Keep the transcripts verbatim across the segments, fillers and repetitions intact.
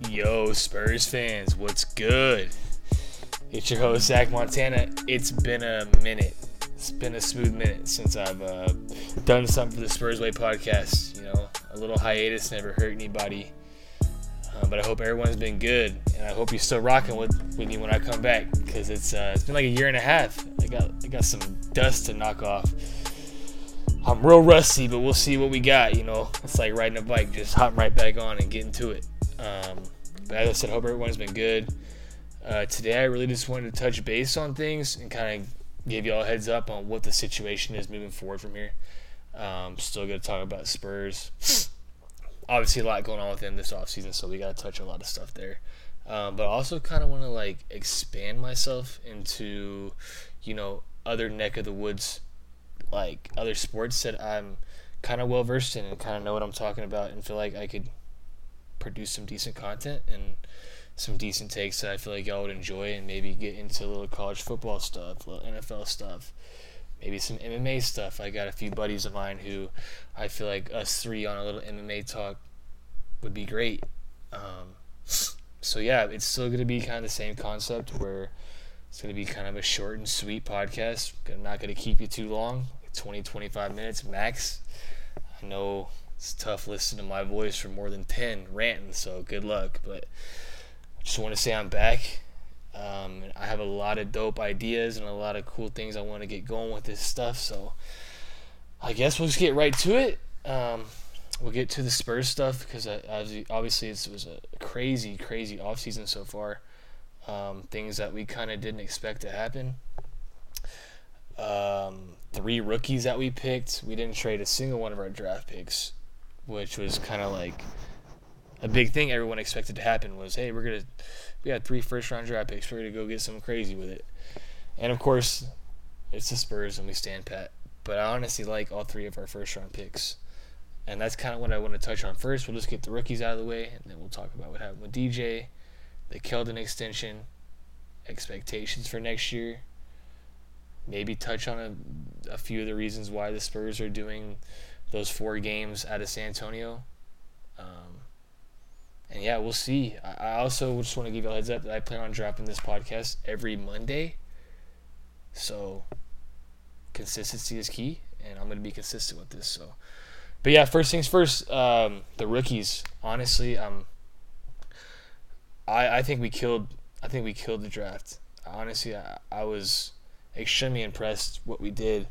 Yo, Spurs fans, what's good? It's your host, Zach Montana. It's been a minute. It's been a smooth minute since I've uh, done something for the Spurs Way podcast. You know, a little hiatus never hurt anybody. Uh, but I hope everyone's been good, and I hope you're still rocking with, with me when I come back, because it's uh, it's been like a year and a half. I got I got some dust to knock off. I'm real rusty, but we'll see what we got. You know, it's like riding a bike, just hopping right back on and getting to it. Um, but as I said, hope everyone's been good. Uh, today, I really just wanted to touch base on things and kind of give you all a heads up on what the situation is moving forward from here. Um, still going to talk about Spurs. Obviously, a lot going on with them this offseason, so we got to touch on a lot of stuff there. Um, but I also kind of want to like expand myself into, you know, other neck of the woods, like other sports that I'm kind of well versed in and kind of know what I'm talking about, and feel like I could produce some decent content and some decent takes that I feel like y'all would enjoy, and maybe get into a little college football stuff, a little N F L stuff, maybe some M M A stuff. I got a few buddies of mine who I feel like us three on a little M M A talk would be great. Um, so yeah, it's still going to be kind of the same concept where it's going to be kind of a short and sweet podcast. I'm not going to keep you too long, like twenty, twenty-five minutes max. I know it's tough listening to my voice for more than ten ranting, so good luck. But I just want to say I'm back. Um, I have a lot of dope ideas and a lot of cool things I want to get going with this stuff. So I guess we'll just get right to it. Um, we'll get to the Spurs stuff because obviously it was a crazy, crazy offseason so far. Um, things that we kind of didn't expect to happen. Um, three rookies that we picked. We didn't trade a single one of our draft picks, which was kind of like a big thing everyone expected to happen was, hey, we're going to, we had three first-round draft picks. We're going to go get something crazy with it. And, of course, it's the Spurs and we stand pat. But I honestly like all three of our first-round picks. And that's kind of what I want to touch on first. We'll just get the rookies out of the way, and then we'll talk about what happened with D J, the Keldon extension, expectations for next year, maybe touch on a, a few of the reasons why the Spurs are doing those four games out of San Antonio. Um, and yeah, we'll see. I, I also just want to give you a heads up that I plan on dropping this podcast every Monday. So consistency is key, and I'm going to be consistent with this. So, but yeah, first things first, um, the rookies. Honestly, um, I I think we killed. I think we killed the draft. Honestly, I, I was extremely impressed what we did.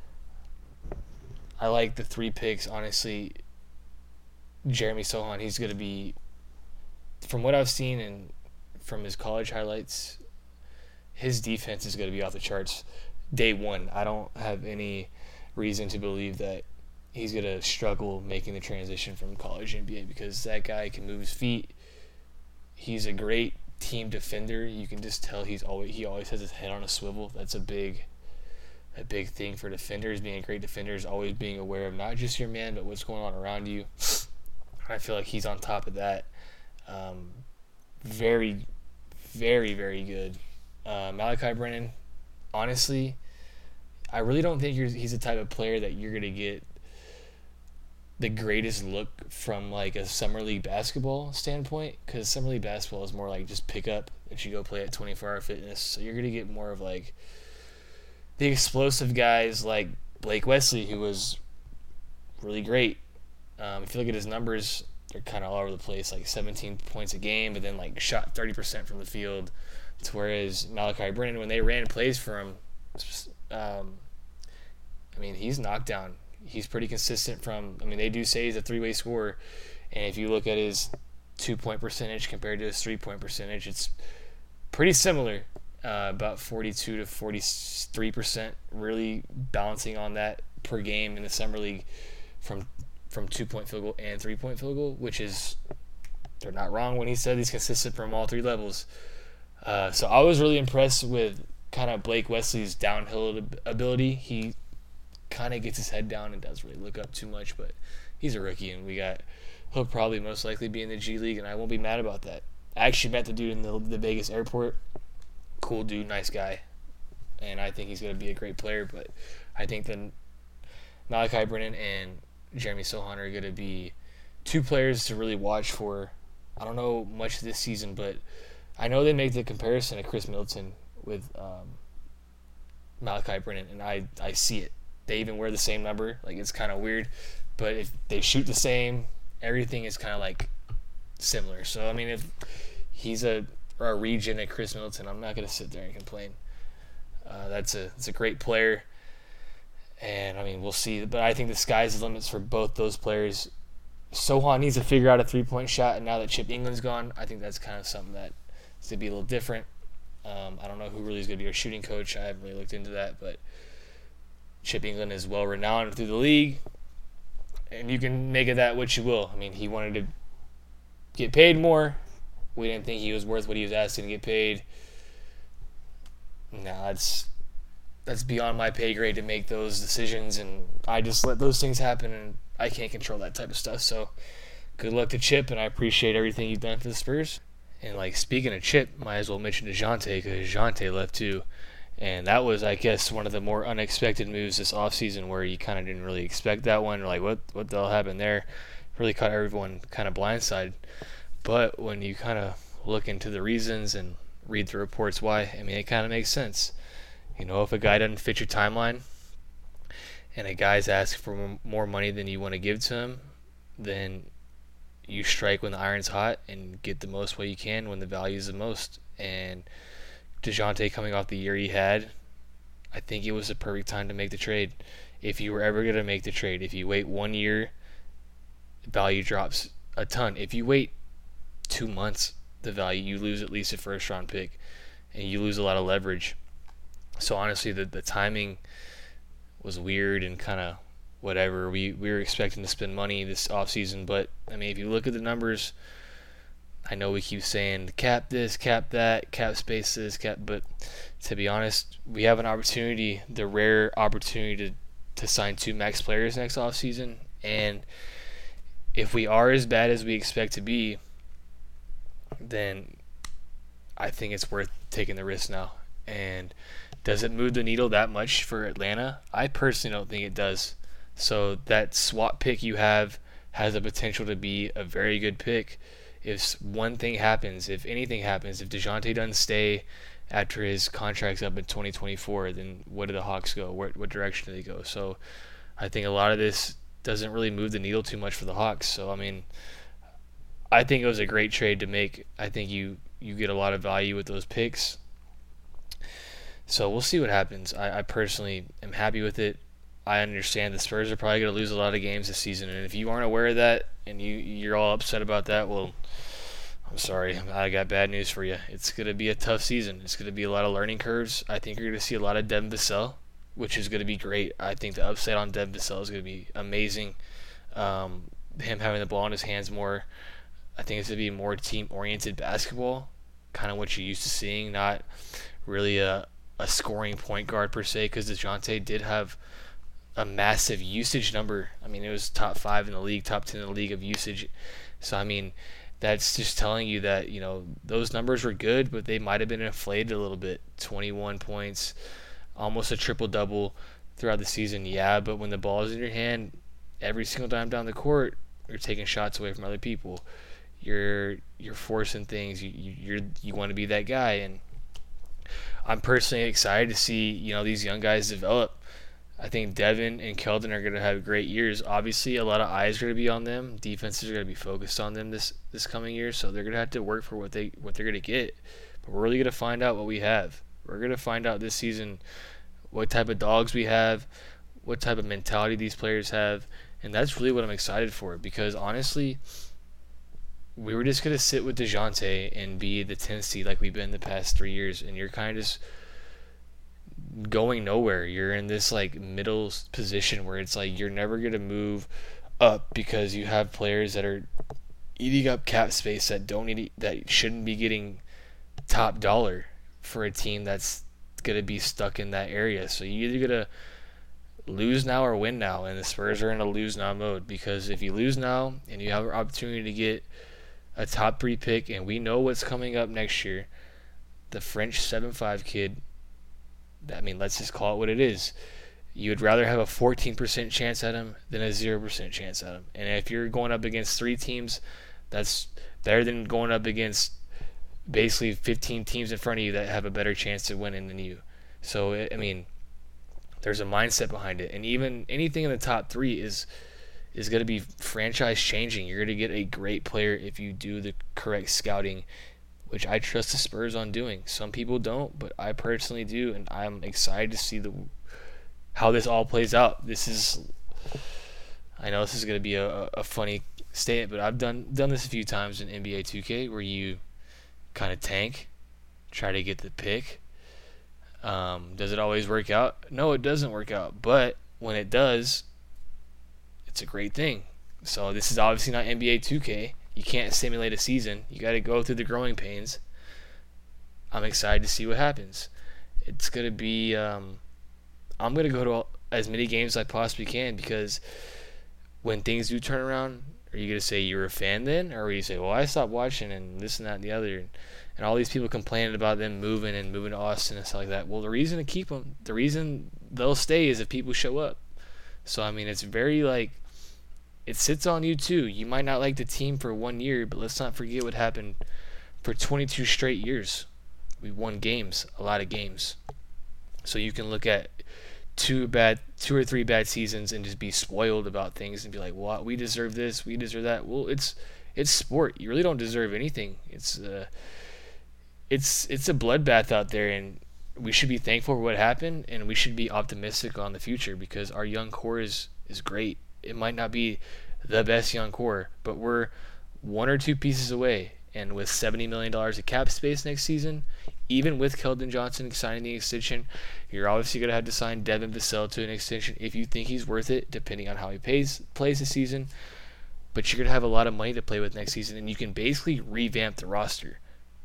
I like the three picks. Honestly, Jeremy Sochan, he's going to be, from what I've seen and from his college highlights, his defense is going to be off the charts day one. I don't have any reason to believe that he's going to struggle making the transition from college to N B A, because that guy can move his feet. He's a great team defender. You can just tell he's always he always has his head on a swivel. That's a big a big thing for defenders. Being a great defender is always being aware of not just your man, but what's going on around you. I feel like he's on top of that. Um, very, very, very good. Uh, Malachi Brennan, honestly, I really don't think you're, he's the type of player that you're going to get the greatest look from like a summer league basketball standpoint, because summer league basketball is more like just pick up that you go play at twenty-four hour fitness. So you're going to get more of like the explosive guys like Blake Wesley, who was really great. Um, if you look at his numbers, they're kind of all over the place, like seventeen points a game, but then like shot thirty percent from the field. To whereas Malachi Brennan, when they ran plays for him, um, I mean, he's knocked down. He's pretty consistent from, I mean, they do say he's a three-way scorer, and if you look at his two-point percentage compared to his three-point percentage, it's pretty similar, uh, about forty-two to forty-three percent, really balancing on that per game in the summer league from from two-point field goal and three-point field goal, which is, they're not wrong when he said he's consistent from all three levels. Uh, so I was really impressed with kind of Blake Wesley's downhill ability. He kind of gets his head down and doesn't really look up too much, but he's a rookie, and we got he'll probably most likely be in the G League, and I won't be mad about that. I actually met the dude in the, the Vegas airport. Cool dude, nice guy, and I think he's going to be a great player. But I think that Malachi Brennan and Jeremy Sochan are going to be two players to really watch for I don't know much this season, but I know they make the comparison to Chris Middleton with um, Malachi Brennan, and I, I see it. They even wear the same number. Like, it's kind of weird, but if they shoot the same, everything is kind of like similar. So I mean, if he's a or a regen at Chris Middleton, I'm not gonna sit there and complain. Uh, that's a it's a great player, and I mean we'll see. But I think the sky's the limits for both those players. Sochan needs to figure out a three-point shot, and now that Chip England's gone, I think that's kind of something that needs to be a little different. Um, I don't know who really is going to be our shooting coach. I haven't really looked into that, but Chip England is well renowned through the league, and you can make of that what you will. I mean, he wanted to get paid more. We didn't think he was worth what he was asking to get paid. No, that's that's beyond my pay grade to make those decisions, and I just let those things happen, and I can't control that type of stuff. So good luck to Chip, and I appreciate everything you've done for the Spurs. And like speaking of Chip, might as well mention DeJounte, because DeJounte left too. And that was, I guess, one of the more unexpected moves this offseason, where you kind of didn't really expect that one. Like, what what the hell happened there? Really caught everyone kind of blindsided. But when you kind of look into the reasons and read the reports why, I mean, it kind of makes sense. You know, if a guy doesn't fit your timeline and a guy's asking for more money than you want to give to him, then you strike when the iron's hot and get the most what you can when the value is the most. And DeJounte coming off the year he had, I think it was the perfect time to make the trade. If you were ever going to make the trade, if you wait one year, value drops a ton. If you wait two months, the value, you lose at least a first round pick, and you lose a lot of leverage. So honestly, the the timing was weird and kind of whatever. We we were expecting to spend money this offseason, but I mean, if you look at the numbers, I know we keep saying cap this, cap that, cap space this, cap, but to be honest, we have an opportunity, the rare opportunity to, to sign two max players next offseason, and if we are as bad as we expect to be, then I think it's worth taking the risk now. And does it move the needle that much for Atlanta? I personally don't think it does. So that swap pick you have has the potential to be a very good pick. If one thing happens, if anything happens, if DeJounte doesn't stay after his contract's up in twenty twenty-four, then what do the Hawks go? Where, what direction do they go? So I think a lot of this doesn't really move the needle too much for the Hawks. So, I mean, I think it was a great trade to make. I think you, you get a lot of value with those picks. So we'll see what happens. I, I personally am happy with it. I understand the Spurs are probably going to lose a lot of games this season, and if you aren't aware of that and you, you're all upset about that, well, I'm sorry. I got bad news for you. It's going to be a tough season. It's going to be a lot of learning curves. I think you're going to see a lot of Devin Vassell, which is going to be great. I think the upside on Devin Vassell is going to be amazing. Um, him having the ball in his hands more, I think it's going to be more team-oriented basketball, kind of what you're used to seeing, not really a, a scoring point guard per se, because DeJounte did have a massive usage number. I mean, it was top five in the league, top ten in the league of usage. So, I mean, that's just telling you that, you know, those numbers were good, but they might have been inflated a little bit. twenty-one points, almost a triple-double throughout the season, yeah, but when the ball is in your hand, every single time down the court, you're taking shots away from other people. You're you're forcing things. You you you're, you want to be that guy, and I'm personally excited to see, you know, these young guys develop. I think Devin and Keldon are going to have great years. Obviously, a lot of eyes are going to be on them. Defenses are going to be focused on them this, this coming year, so they're going to have to work for what they what they're going to get. But we're really going to find out what we have. We're going to find out this season what type of dogs we have, what type of mentality these players have, and that's really what I'm excited for, because honestly, we were just going to sit with DeJounte and be the tenth seed like we've been the past three years, and you're kind of just going nowhere. You're in this like middle position where it's like you're never going to move up because you have players that are eating up cap space that don't need that shouldn't be getting top dollar for a team that's going to be stuck in that area. So you either going to lose now or win now, and the Spurs are in a lose now mode, because if you lose now and you have an opportunity to get a top three pick, and we know what's coming up next year, the French seven five kid, I mean, let's just call it what it is. You would rather have a fourteen percent chance at him than a zero percent chance at him. And if you're going up against three teams, that's better than going up against basically fifteen teams in front of you that have a better chance of winning than you. So, it, I mean, there's a mindset behind it. And even anything in the top three is is going to be franchise changing. You're going to get a great player if you do the correct scouting, which I trust the Spurs on doing. Some people don't, but I personally do, and I'm excited to see the how this all plays out. This is, I know this is going to be a, a funny statement, but I've done done this a few times in N B A two K where you kind of tank, try to get the pick. Um, does it always work out? No, it doesn't work out. But when it does, it's a great thing. So this is obviously not N B A two K. You can't simulate a season. You got to go through the growing pains. I'm excited to see what happens. It's going to be... Um, I'm going to go to all, as many games as I possibly can, because when things do turn around, are you going to say you're a fan then? Or are you say, well, I stopped watching and this and that and the other, and, and all these people complaining about them moving and moving to Austin and stuff like that. Well, the reason to keep them, the reason they'll stay is if people show up. So, I mean, it's very like, it sits on you too. You might not like the team for one year, but let's not forget what happened for twenty-two straight years. We won games, a lot of games. So you can look at two bad, two or three bad seasons and just be spoiled about things and be like, "Well, we deserve this, we deserve that." Well, it's it's sport. You really don't deserve anything. It's uh, it's it's a bloodbath out there, and we should be thankful for what happened, and we should be optimistic on the future because our young core is is great. It might not be the best young core, but we're one or two pieces away. And with seventy million dollars of cap space next season, even with Keldon Johnson signing the extension, you're obviously going to have to sign Devin Vassell to an extension if you think he's worth it, depending on how he pays, plays this season. But you're going to have a lot of money to play with next season, and you can basically revamp the roster.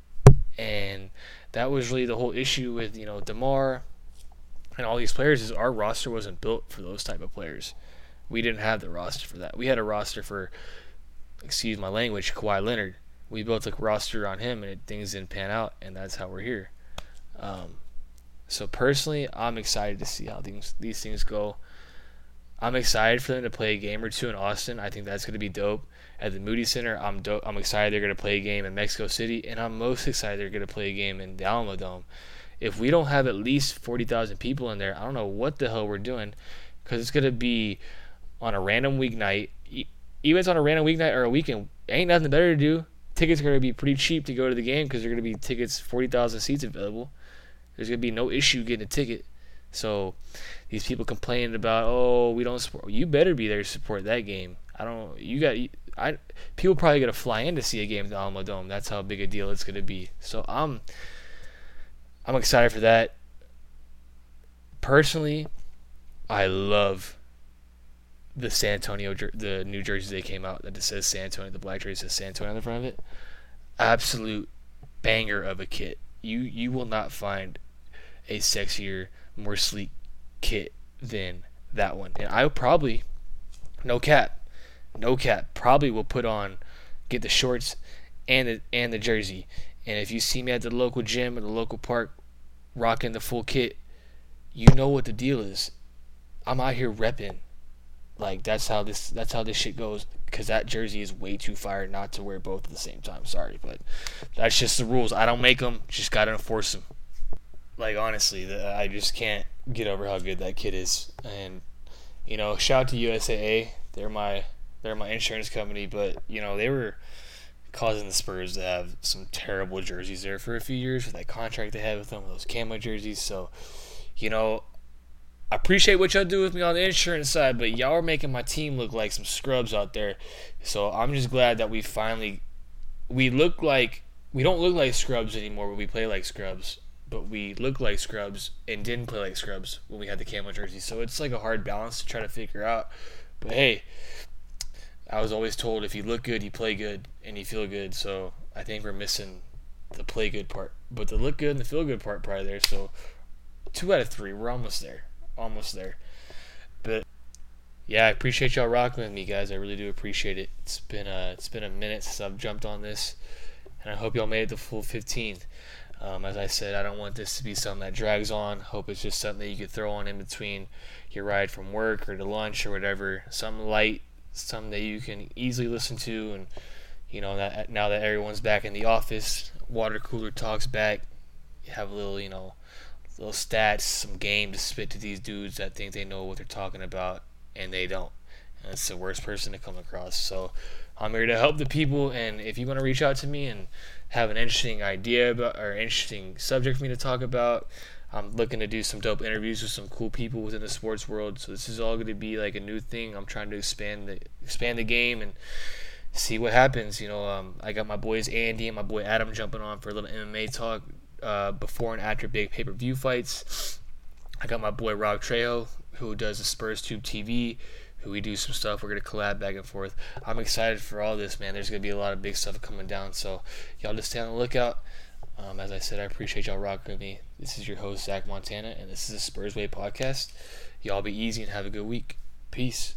And that was really the whole issue with, you know, DeMar and all these players is our roster wasn't built for those type of players. We didn't have the roster for that. We had a roster for, excuse my language, Kawhi Leonard. We built a roster on him, and it, things didn't pan out, and that's how we're here. Um, so personally, I'm excited to see how things these things go. I'm excited for them to play a game or two in Austin. I think that's going to be dope. At the Moody Center, I'm dope. I'm excited they're going to play a game in Mexico City, and I'm most excited they're going to play a game in the Alamo Dome. If we don't have at least forty thousand people in there, I don't know what the hell we're doing, because it's going to be on a random weeknight. Even if it's on a random weeknight or a weekend, ain't nothing better to do. Tickets are going to be pretty cheap to go to the game because there are going to be tickets, forty thousand seats available. There's going to be no issue getting a ticket. So these people complaining about, oh, we don't support. You better be there to support that game. I don't. You got. I. People probably got to fly in to see a game at the Alamo Dome. That's how big a deal it's going to be. So I'm. I'm excited for that. Personally, I love the San Antonio, the New Jersey they came out that it says San Antonio, the black jersey says San Antonio on the front of it. Absolute banger of a kit. You you will not find a sexier, more sleek kit than that one. And I probably, no cap, no cap, probably will put on, get the shorts and the and the jersey. And if you see me at the local gym or the local park rocking the full kit, you know what the deal is. I'm out here repping. Like, that's how this that's how this shit goes, because that jersey is way too fire not to wear both at the same time. Sorry, but that's just the rules. I don't make them, just got to enforce them. Like, honestly, the, I just can't get over how good that kid is. And, you know, shout out to U S A A. They're my they're my insurance company, but, you know, they were causing the Spurs to have some terrible jerseys there for a few years with that contract they had with them, with those camo jerseys. So, you know, I appreciate what y'all do with me on the insurance side, but y'all are making my team look like some scrubs out there. So I'm just glad that we finally, we look like, we don't look like scrubs anymore when we play like scrubs, but we look like scrubs and didn't play like scrubs when we had the camo jersey. So it's like a hard balance to try to figure out. But hey, I was always told if you look good, you play good, and you feel good. So I think we're missing the play good part. But the look good and the feel good part probably there. So two out of three, we're almost there. Almost there. But yeah, I appreciate y'all rocking with me, guys. I really do appreciate it. It's been a it's been a minute since I've jumped on this, and I hope y'all made it the full fifteen. Um, as I said, I don't want this to be something that drags on. Hope it's just something that you could throw on in between your ride from work or to lunch or whatever. Something light, something that you can easily listen to and, You know that now that everyone's back in the office, water cooler talks back. You have a little, you know, little stats, some game to spit to these dudes that think they know what they're talking about, and they don't. And it's the worst person to come across. So I'm here to help the people, and if you want to reach out to me and have an interesting idea about or interesting subject for me to talk about, I'm looking to do some dope interviews with some cool people within the sports world. So this is all going to be like a new thing. I'm trying to expand the expand the game and see what happens. You know, um, I got my boys Andy and my boy Adam jumping on for a little M M A talk uh, before and after big pay per view fights. I got my boy Rob Trejo, who does the Spurs Tube T V, who we do some stuff. We're gonna collab back and forth. I'm excited for all this, man. There's gonna be a lot of big stuff coming down, so y'all just stay on the lookout. Um, as I said, I appreciate y'all rocking with me. This is your host Zach Montana, and this is the Spurs Way podcast. Y'all be easy and have a good week. Peace.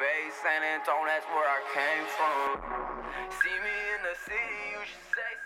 Bay, San Antonio, that's where I came from. See me in the city, you should say